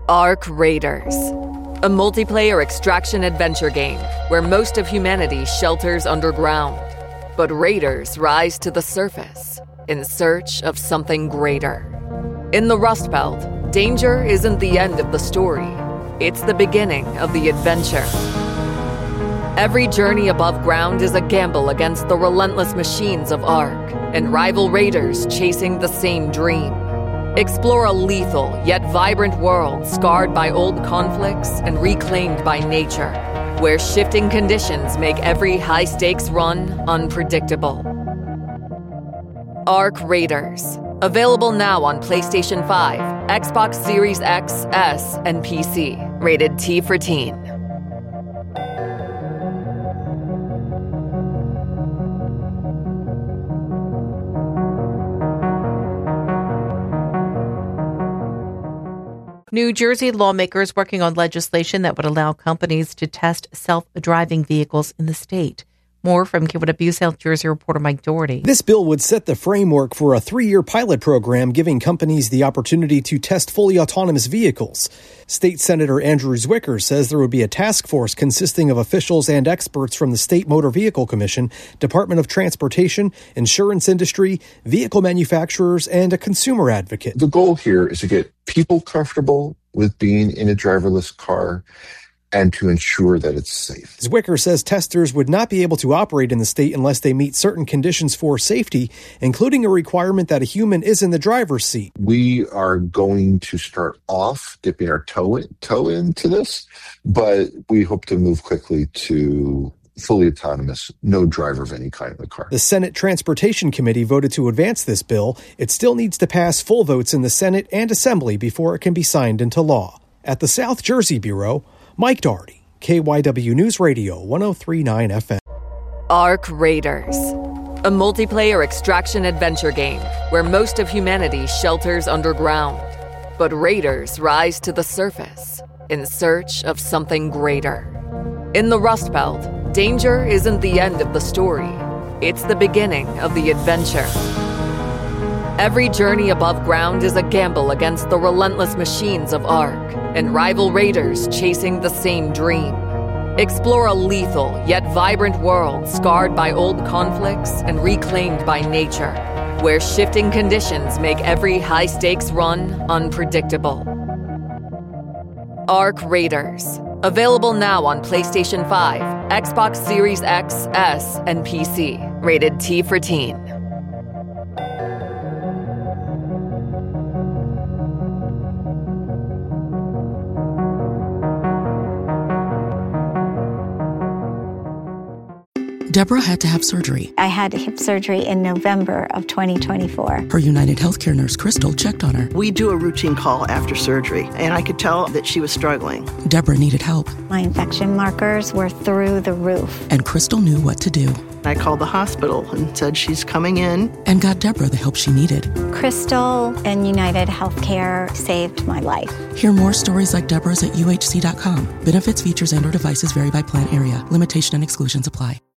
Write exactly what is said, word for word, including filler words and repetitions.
Ark Raiders, a multiplayer extraction adventure game where most of humanity shelters underground, but raiders rise to the surface in search of something greater. In the Rust Belt, danger isn't the end of the story. It's the beginning of the adventure. Every journey above ground is a gamble against the relentless machines of Ark and rival raiders chasing the same dream. Explore a lethal yet vibrant world scarred by old conflicts and reclaimed by nature, where shifting conditions make every high-stakes run unpredictable. Ark Raiders. Available now on PlayStation five, Xbox Series X, S, and P C. Rated T for Teen. New Jersey lawmakers working on legislation that would allow companies to test self-driving vehicles in the state. More from K Y W South Jersey reporter Mike Doherty. This bill would set the framework for a three-year pilot program giving companies the opportunity to test fully autonomous vehicles. State Senator Andrew Zwicker says there would be a task force consisting of officials and experts from the State Motor Vehicle Commission, Department of Transportation, insurance industry, vehicle manufacturers, and a consumer advocate. The goal here is to get people comfortable with being in a driverless car and to ensure that it's safe. Zwicker says testers would not be able to operate in the state unless they meet certain conditions for safety, including a requirement that a human is in the driver's seat. We are going to start off dipping our toe, in, toe into this, but we hope to move quickly to fully autonomous, no driver of any kind in the car. The Senate Transportation Committee voted to advance this bill. It still needs to pass full votes in the Senate and Assembly before it can be signed into law. At the South Jersey Bureau, Mike Doherty, K Y W News Radio, one oh three point nine F M. Ark Raiders, a multiplayer extraction adventure game where most of humanity shelters underground, but raiders rise to the surface in search of something greater. In the Rust Belt, danger isn't the end of the story. It's the beginning of the adventure. Every journey above ground is a gamble against the relentless machines of Ark and rival raiders chasing the same dream. Explore a lethal yet vibrant world scarred by old conflicts and reclaimed by nature, where shifting conditions make every high-stakes run unpredictable. Ark Raiders. Available now on PlayStation five, Xbox Series X, S, and P C. Rated T for Teen. Deborah had to have surgery. I had hip surgery in November of twenty twenty-four. Her United Healthcare nurse, Crystal, checked on her. We do a routine call after surgery, and I could tell that she was struggling. Deborah needed help. My infection markers were through the roof. And Crystal knew what to do. I called the hospital and said she's coming in. And got Deborah the help she needed. Crystal and United Healthcare saved my life. Hear more stories like Deborah's at U H C dot com. Benefits, features, and or devices vary by plan area. Limitation and exclusions apply.